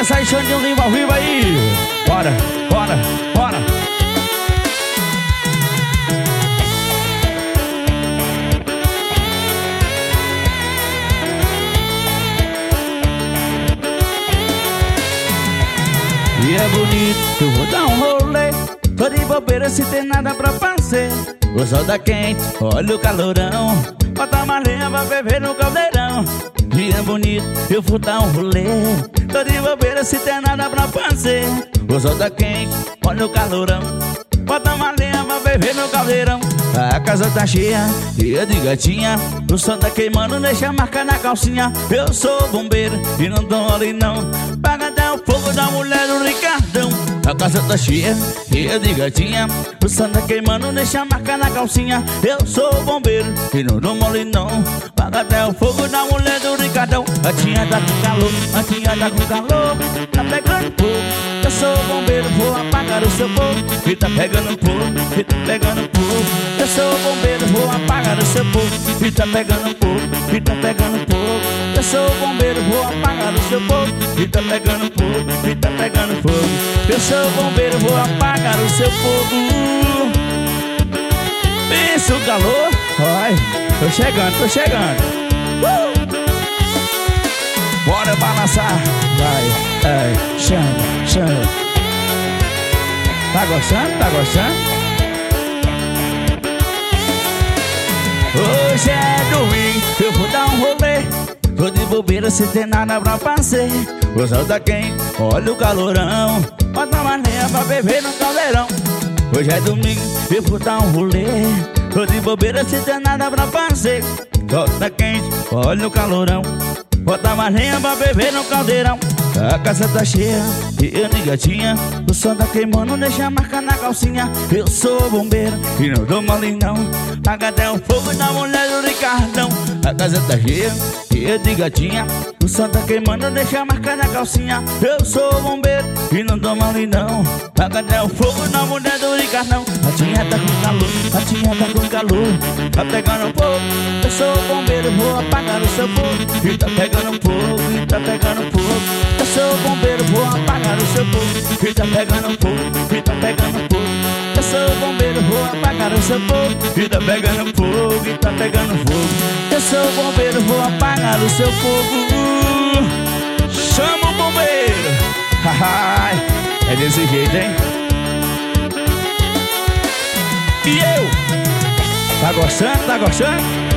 nessa aí, Xandinho Lima ao vivo aí. Bora, bora, bora. E é bonito, eu vou dar um rolê. Tô de bobeira se tem nada pra fazer. O sol tá quente, olha o calorão. Bota uma lenha pra beber no caldeirão. E é bonito, eu vou dar um rolê. Tô de bobeira se tem nada pra fazer. O sol tá quente, olha o calorão. Bota uma lenha pra beber no caldeirão. A casa tá cheia, cheia de gatinha. O sol tá queimando, deixa a marca na calcinha. Eu sou bombeiro e não dou mole não. Paga até o fogo da mulher do Ricardão. A casa tá cheia, cheia de gatinha. O sol tá queimando, deixa a marca na calcinha. Eu sou bombeiro e não dou mole não. Paga até o fogo da mulher do Ricardão. A tia tá com calor, a tia tá com calor. Tá pegando fogo, eu sou bombeiro, vou apagar o seu fogo. E tá pegando fogo, e tá pegando fogo. Eu sou bombeiro, vou apagar o seu fogo. E tá pegando fogo, e tá pegando fogo. Eu sou bombeiro, vou apagar o seu fogo. E tá pegando fogo, e tá pegando fogo. Eu sou bombeiro, vou apagar o seu fogo. Pensa o calor. Ai, tô chegando, tô chegando. Bora balançar. Vai, ai, chama, chama. Tá gostando? Tá gostando? Hoje é domingo, eu vou dar um rolê. Tô de bobeira se tem nada pra fazer. O sol tá quente, olha o calorão. Bota uma lenha pra beber no caldeirão. Hoje é domingo, eu vou dar um rolê. Tô de bobeira se tem nada pra fazer. O sol tá quente, olha o calorão. Bota uma lenha pra beber no caldeirão. A casa tá cheia, cheia de gatinha. O sol tá queimando, deixa a marca na calcinha. Eu sou bombeiro e não dou mole não. Paga até o fogo da mulher do Ricardão. A casa tá cheia, cheia de gatinha. O sol tá queimando, deixa a marca na calcinha. Eu sou bombeiro e não dou mole não. Paga até o fogo da mulher do Ricardão. A tia tá com calor, a tia tá com calor. Tá pegando fogo, eu sou bombeiro, vou apagar o seu fogo. E tá pegando fogo, e tá pegando fogo. Eu sou bombeiro, vou apagar o seu fogo. E tá pegando fogo, e tá pegando fogo. Eu sou bombeiro, vou apagar o seu fogo. E tá pegando fogo, e tá pegando fogo. Eu sou bombeiro, vou apagar o seu fogo. Chama o bombeiro. É desse jeito, hein? E eu? Tá gostando? Tá gostando?